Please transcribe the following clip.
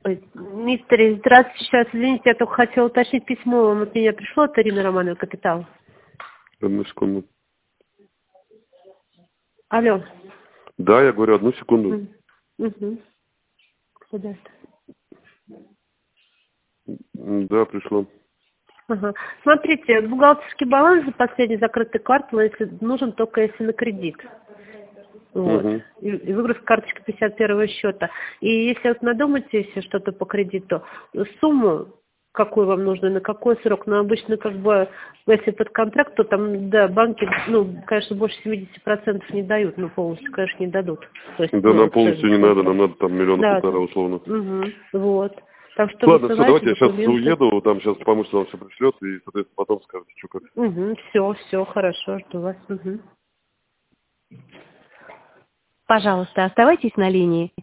Ой, мистер, здравствуйте, сейчас, извините, я только хотела уточнить письмо. Вам от меня пришло от Ирины Романовой «Капитал»? Одну секунду. Алло. Да, я говорю, одну секунду. Угу. Куда это? Да, пришло. Ага. Смотрите, бухгалтерский баланс за последний закрытый квартал, если нужен, только если на кредит. Вот. Угу. И выгрузка карточки 51-го счета. И если вот надумаете, если что-то по кредиту, сумму, какую вам нужно, на какой срок, но обычно как бы, если под контракт, то там, да, банки, ну, конечно, больше 70% не дают, но полностью, конечно, не дадут. То есть, Да, ну, нам полностью не надо, нам надо там миллиона да, полтора условно. угу, вот. Так что Ладно, все, высылайте давайте я сейчас документы. уеду, там сейчас помощник вам все пришлет, и, соответственно, потом скажете, что как. Угу, все, хорошо, жду вас. Угу. Пожалуйста, оставайтесь на линии.